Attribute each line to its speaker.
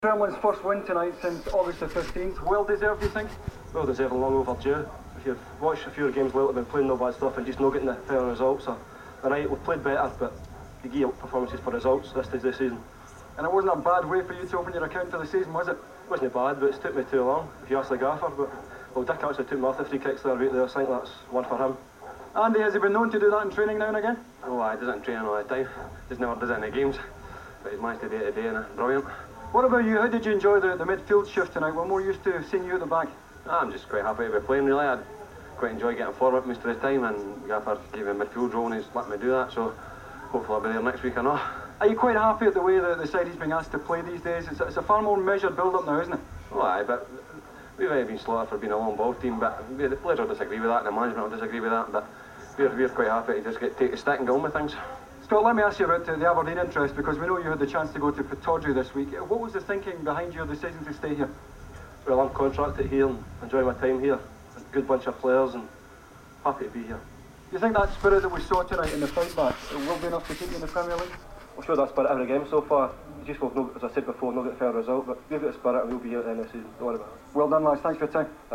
Speaker 1: Cremlin's first win tonight since August the 15th. Well deserved, do you think?
Speaker 2: Well deserved and long overdue. If you've watched a few of the games lately, been playing no bad stuff and just not getting the final results. So tonight we've played better, but you give performances for results this stage of the season.
Speaker 1: And it wasn't a bad way for you to open your account for the season, was it?
Speaker 2: It wasn't bad, but it's took me too long, if you ask the gaffer. But well, Dick actually took me off the free kicks there right there. I think that's one for him.
Speaker 1: Andy, has he been known to do that in training now and again?
Speaker 3: Oh, he doesn't train all the time. Just never does it in the games. But he's managed to do it today and it's brilliant.
Speaker 1: What about you? How did you enjoy the midfield shift tonight? We're more used to seeing you at the back.
Speaker 3: I'm just quite happy to be playing really. I quite enjoy getting forward most of the time, and Gaffer gave me a midfield role and he's let me do that, so hopefully I'll be there next week or not.
Speaker 1: Are you quite happy at the way that the side is being asked to play these days? It's a far more measured build-up now, isn't it?
Speaker 3: Well, aye, but we've been slaughtered for being a long ball team, but the players will disagree with that and the management will disagree with that, but we're quite happy to just take a stick and go on with things.
Speaker 1: Scott, let me ask you about the Aberdeen interest, because we know you had the chance to go to Pittodrie this week. What was the thinking behind your decision to stay here?
Speaker 2: Well, I'm contracted here and enjoy my time here. A good bunch of players and happy to be here.
Speaker 1: Do you think that spirit that we saw tonight in the fight back will be enough to keep you in the Premier League?
Speaker 2: We've showed that spirit every game so far. Just we've, as I said before, not got a fair result, but we've got a spirit and we'll be here at the end of the season. Don't worry about it.
Speaker 1: Well done, lads. Thanks for your time.